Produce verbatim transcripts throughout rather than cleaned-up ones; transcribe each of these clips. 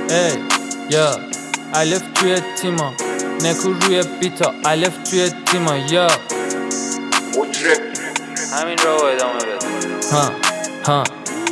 ای یا الف توی تیما، نکو روی بیتا، الف توی تیما یا همین رو ادامه بده. ها ها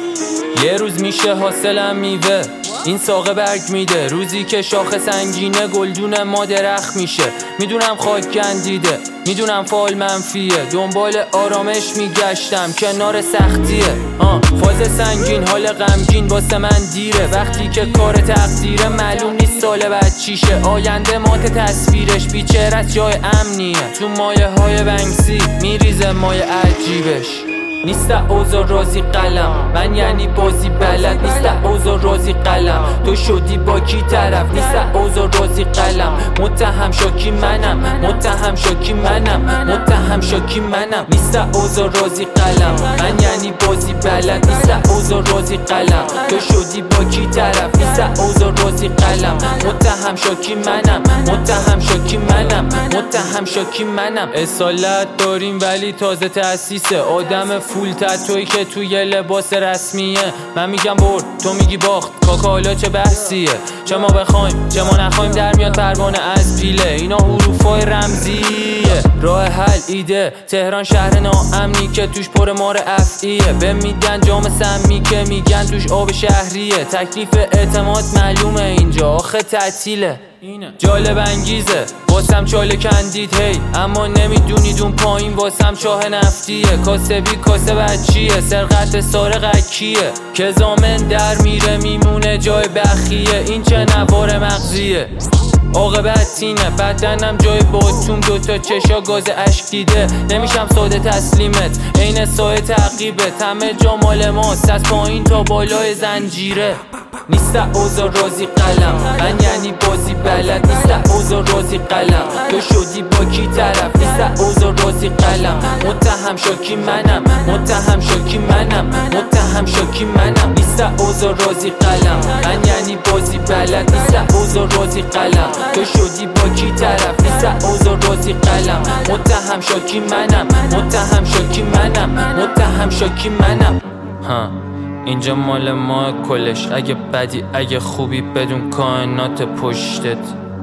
یه روز میشه حاصلم میوه، این ساقه برگ میده. روزی که شاخه سنگینه گلدون ما درخت میشه. میدونم خاک گندیده، میدونم فال منفیه. دنبال آرامش میگشتم کنار سختیه. آه فاز سنگین حال غمگین واسه من دیره. وقتی که کار تقدیره معلوم نیست سال بعد چیشه. آینده مات تصویرش بیچاره از جای امنیه. تو مایه های بنگسی میریزه مایه عجیبش. نیست اوضاع راضی قلم، من یعنی بازی بلد. نیست اوضاع راضی قلم، تو شدی با کی طرف. نیست اوضاع راضی قلم، متهم شاکی منم. متهم شاکی منم، متهم شاکی منم. نیست اوضاع راضی قلم، من یعنی بازی بلد. نیست اوضاع راضی قلم، تو شدی با کی طرف. نیست اوضاع راضی قلم، متهم شاکی منم. متهم شاکی منم، متهم شاکی منم. اصالت داریم ولی تازه تأسیسه. آدم فول تتویی که توی لباس رسمیه. من میگم برد، تو میگی باخت. کاکا حالا چه بحثیه؟ چه ما بخوایم چه ما نخوایم در میاد پروانه از پیله. اینا حروفای رمزیه. راه حل ایده، تهران شهر ناامنی که توش پر مار افعیه. به میدن جام سمی که میگن توش آب شهریه. تکلیف اعتماد معلومه اینجا آخه تعطیله. جالب انگیزه واسم چاله کندید هی، اما نمیدونید اون پایین واسم چاه نفتیه. کاسبی کاسه بچیه، سرقت سارق کیه که زامن در میره میمونه جای بخیه. این چه نوار مغزیه عاقبت اینه. بدنم جای باتوم دوتا چشا گاز اشک دیده. نمیشم ساده تسلیمت عین سایه تعقیبت. همه جا مال ماست از پایین تا بالای زنجیره. نیست اوضاع راضی قلم، من یعنی بازی بلد. نیست اوضاع راضی قلم، تو شدی با کی طرف. نیست اوضاع راضی قلم، متهم شاکی منم. متهم شاکی منم، متهم شاکی منم. نیست اوضاع راضی قلم، من یعنی بازی بلد. نیست اوضاع راضی قلم، تو شدی با کی طرف. نیست اوضاع راضی قلم، متهم شاکی منم. متهم شاکی منم، متهم شاکی منم. ها اینجا مال ما کلش، اگه بدی اگه خوبی بدون کائنات پشتت.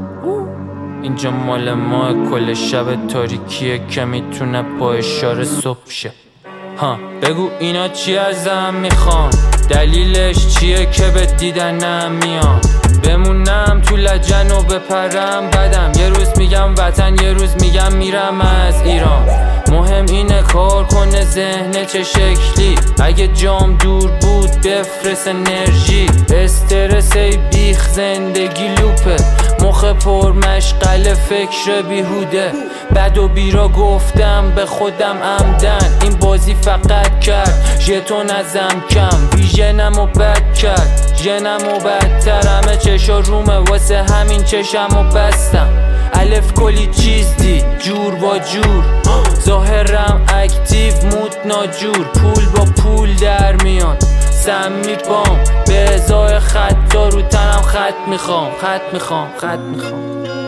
اینجا مال ما کلش، شب تاریکیه که میتونه با اشاره صبح شه. ها بگو اینا چی ازم میخوان، دلیلش چیه که به دیدنم میان. بمونم تو لجن و بپرم بدم. یه روز میگم وطن، یه روز میگم میرم از ایران. مهم اینه کار کنه ذهن چه شکلی. اگه جام دور بود بفرست انرژی. استرس ای بیخ زندگی لوپه. مخ پر مشغله فکر بیهوده. بد و بیرا گفتم به خودم عمدن. این بازی فقط کرد ژتون ازم کم. ویژنمو بد کرد ژنمو بدتر. همه چشا رومه واسه همین چشمو بستم. الف کلی چیز دید جور با جور. ظاهرم اکتیو مود ناجور. پول با پول در میان سمی پام. به ازای خط رو تنم خط میخوام. خط میخوام خط میخوام